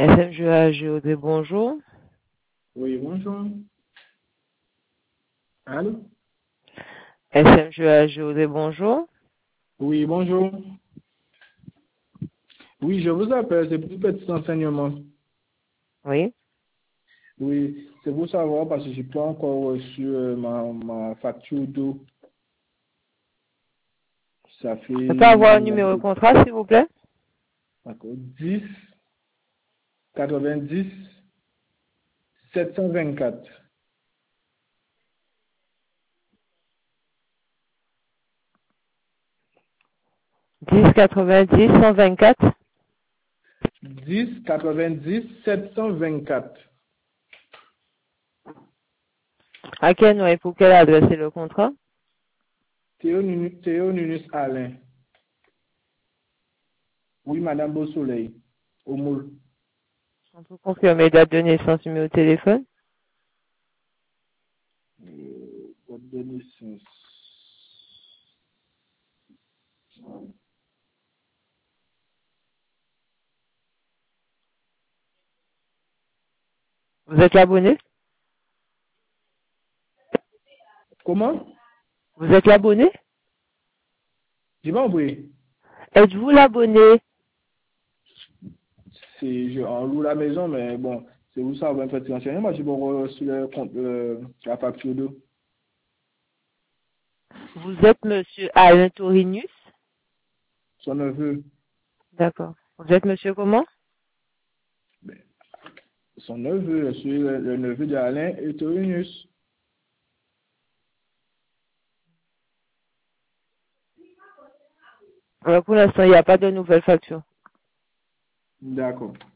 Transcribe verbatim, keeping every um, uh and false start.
S M G A G O D, bonjour. Oui, bonjour. Allô? S M G A G O D, bonjour. Oui, bonjour. Oui, je vous appelle, c'est pour petit enseignement. Oui. Oui, c'est pour savoir parce que je n'ai pas encore reçu euh, ma, ma facture d'eau. Ça fait Je peux avoir le numéro de contrat, s'il vous plaît? d'accord, dix quatre-vingt-dix sept cent vingt-quatre. dix quatre-vingt-dix cent vingt-quatre. dix quatre-vingt-dix sept cent vingt-quatre. À quel nom et pour quelle adresse est le contrat? Théo Nunus, Théo Nunus Alain. Oui, Madame Beausoleil. Au moule. On peut confirmer date de naissance, numéro de téléphone. Euh, date de naissance. Vous êtes l'abonné? Comment? Vous êtes l'abonné? J'ai pas compris. Êtes-vous l'abonné? C'est, je, on loue la maison, mais bon, c'est où ça va un petit renseignement. Moi, j'ai pas reçu le compte, euh, la facture d'eau. Vous êtes monsieur Alain Torinus? Son neveu, D'accord. Vous êtes monsieur comment? ben, son neveu, je suis le, le neveu d'Alain et Taurinius. Alors, pour l'instant, il n'y a pas de nouvelle facture. D'accord.